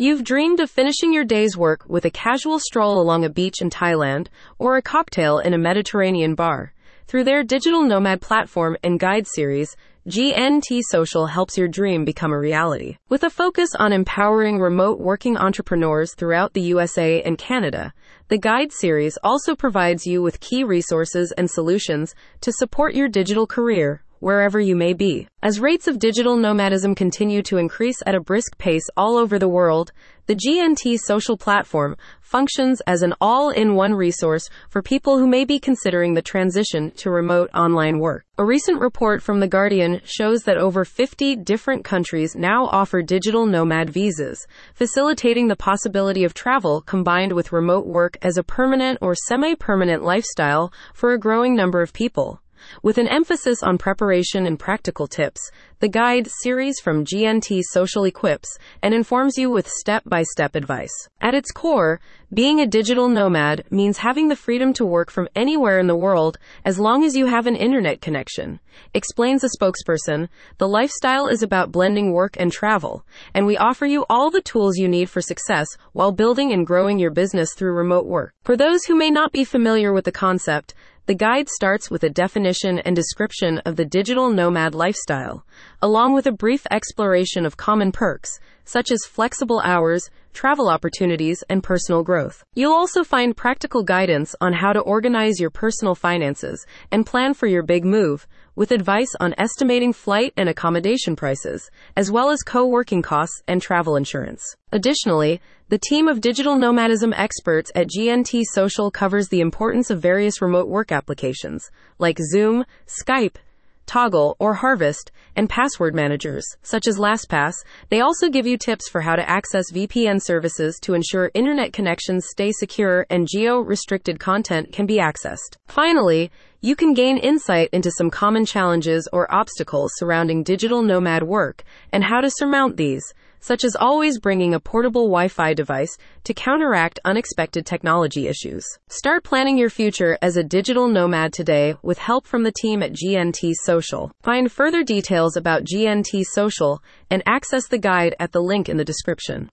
You've dreamed of finishing your day's work with a casual stroll along a beach in Thailand or a cocktail in a Mediterranean bar. Through their digital nomad platform and guide series, GNT Social helps your dream become a reality. With a focus on empowering remote working entrepreneurs throughout the USA and Canada, the Guide series also provides you with key resources and solutions to support your digital career wherever you may be. As rates of digital nomadism continue to increase at a brisk pace all over the world, the GNT Social platform functions as an all-in-one resource for people who may be considering the transition to remote online work. A recent report from The Guardian shows that over 50 different countries now offer digital nomad visas, facilitating the possibility of travel combined with remote work as a permanent or semi-permanent lifestyle for a growing number of people. With an emphasis on preparation and practical tips, the Guide series from GNT Social equips and informs you with step-by-step advice. At its core, being a digital nomad means having the freedom to work from anywhere in the world as long as you have an internet connection. Explains a spokesperson, the lifestyle is about blending work and travel, and we offer you all the tools you need for success while building and growing your business through remote work. For those who may not be familiar with the concept, the Guide starts with a definition and description of the digital nomad lifestyle, along with a brief exploration of common perks, such as flexible hours, travel opportunities, and personal growth. You'll also find practical guidance on how to organize your personal finances and plan for your big move, with advice on estimating flight and accommodation prices, as well as co-working costs and travel insurance. Additionally, the team of digital nomadism experts at GNT Social covers the importance of various remote work applications, like Zoom, Skype, Toggle, or Harvest, and password managers, such as LastPass. They also give you tips for how to access VPN services to ensure internet connections stay secure and geo-restricted content can be accessed. Finally, you can gain insight into some common challenges or obstacles surrounding digital nomad work and how to surmount these, such as always bringing a portable Wi-Fi device to counteract unexpected technology issues. Start planning your future as a digital nomad today with help from the team at GNT Social. Find further details about GNT Social and access the Guide at the link in the description.